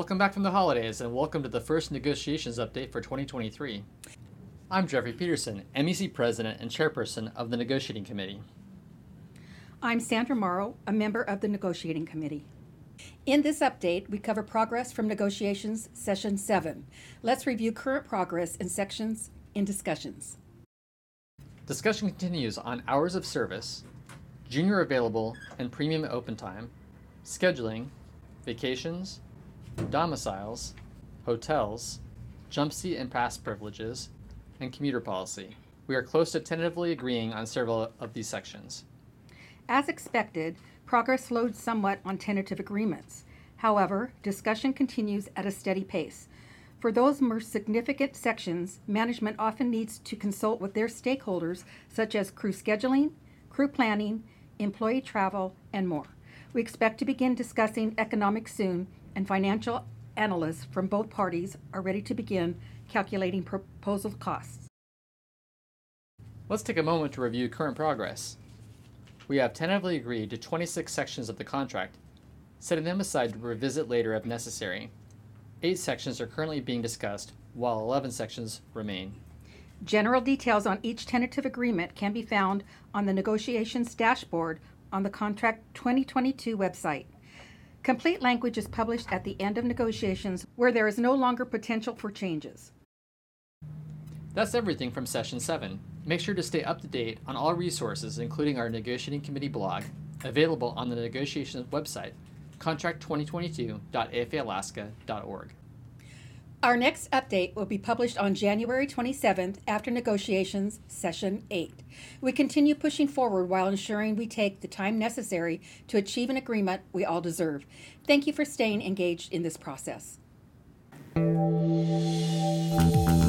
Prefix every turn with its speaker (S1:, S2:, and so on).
S1: Welcome back from the holidays and welcome to the first negotiations update for 2023. I'm Jeffrey Peterson, MEC President and Chairperson of the Negotiating Committee.
S2: I'm Sandra Morrow, a member of the Negotiating Committee. In this update, we cover progress from negotiations session 7. Let's review current progress in sections in discussions.
S1: Discussion continues on hours of service, junior available and premium open time, scheduling, vacations, domiciles, hotels, jump seat and pass privileges, and commuter policy. We are close to tentatively agreeing on several of these sections.
S2: As expected, progress slowed somewhat on tentative agreements. However, discussion continues at a steady pace. For those more significant sections, management often needs to consult with their stakeholders, such as crew scheduling, crew planning, employee travel, and more. We expect to begin discussing economics soon, and financial analysts from both parties are ready to begin calculating proposal costs.
S1: Let's take a moment to review current progress. We have tentatively agreed to 26 sections of the contract, setting them aside to revisit later if necessary. 8 sections are currently being discussed, while 11 sections remain.
S2: General details on each tentative agreement can be found on the negotiations dashboard on the Contract 2022 website. Complete language is published at the end of negotiations where there is no longer potential for changes.
S1: That's everything from Session 7. Make sure to stay up to date on all resources, including our Negotiating Committee blog, available on the negotiations website, contract2022.afalaska.org.
S2: Our next update will be published on January 27th after negotiations session 8. We continue pushing forward while ensuring we take the time necessary to achieve an agreement we all deserve. Thank you for staying engaged in this process.